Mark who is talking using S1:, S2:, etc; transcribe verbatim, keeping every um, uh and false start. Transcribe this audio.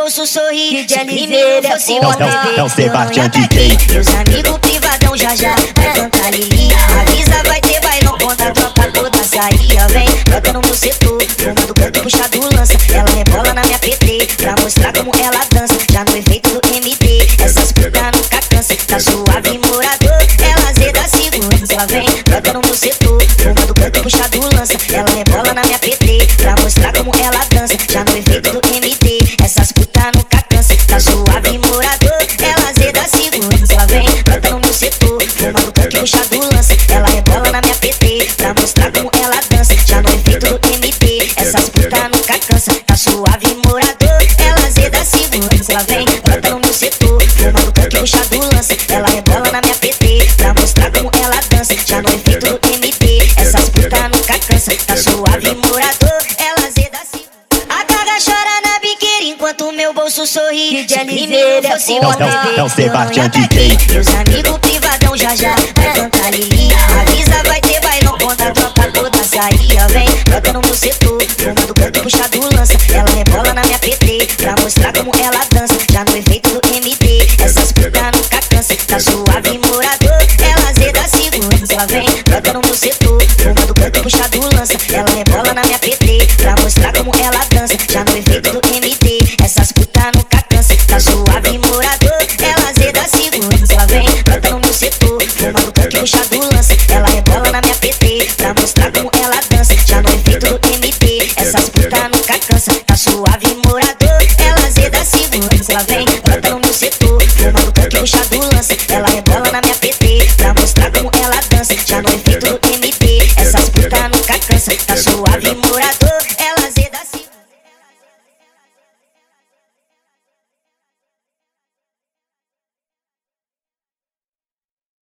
S1: bolso sorri.
S2: D J
S1: Se primeiro fosse
S2: é
S1: o
S2: foda.
S1: bebê,
S3: Então
S1: eu não ia
S3: Sebastião
S1: pra
S3: D J.
S1: quem. Meus amigos privadão já já vai cantar Lili. Avisa, vai ter bailão quando a tropa toda saía. Vem, toca no meu setor, fumando canto, puxado lança. Ela rebola na minha P T, pra mostrar como ela dança. Já no efeito do M D, essas putas nunca cansa. Tá suave, morador, ela zeda segurança. Ela vem, toca no meu setor, fumando canto, puxado lança. Ela rebola na minha P T, pra mostrar como ela dança. Já no efeito do M D, essas putas nunca cansa. Tá suave, morador, ela zeda segurança. Ela vem, toca no meu setor, fumando canto, puxado lança. Ela rebola na minha P T, pra mostrar como ela dança. Já no efeito do M D, essas putas nunca cansa. Tá suave, morador, ela zeda segurança. Ela vem, toca no meu setor, fumando canto, puxado lança. Ela rebola na minha P T, pra mostrar como ela dança. Já no efeito do M D, essas putas nunca cansa. Tá suave, morador, ela zeda segurança. A gaga chora na biqueira enquanto meu bolso sorri.
S2: D J
S1: Se primeiro fosse o
S3: Então- então
S1: bebê,
S3: Sebastião
S1: eu não ia
S3: D J.
S1: pra quem. Meus amigos privadão já já vai cantar Lili. Avisa, vai ter bailão quando a tropa toda saía. Vem, toca no meu setor, fumando canto, puxado lança. Ela rebola na minha P T, pra mostrar como ela dança. Já no efeito do M D, essas putas nunca cansa. Tá suave, morador, ela zeda segurança. Ela vem, toca no meu setor, fumando canto, puxado lança. Ela rebola na minha P T, pra mostrar como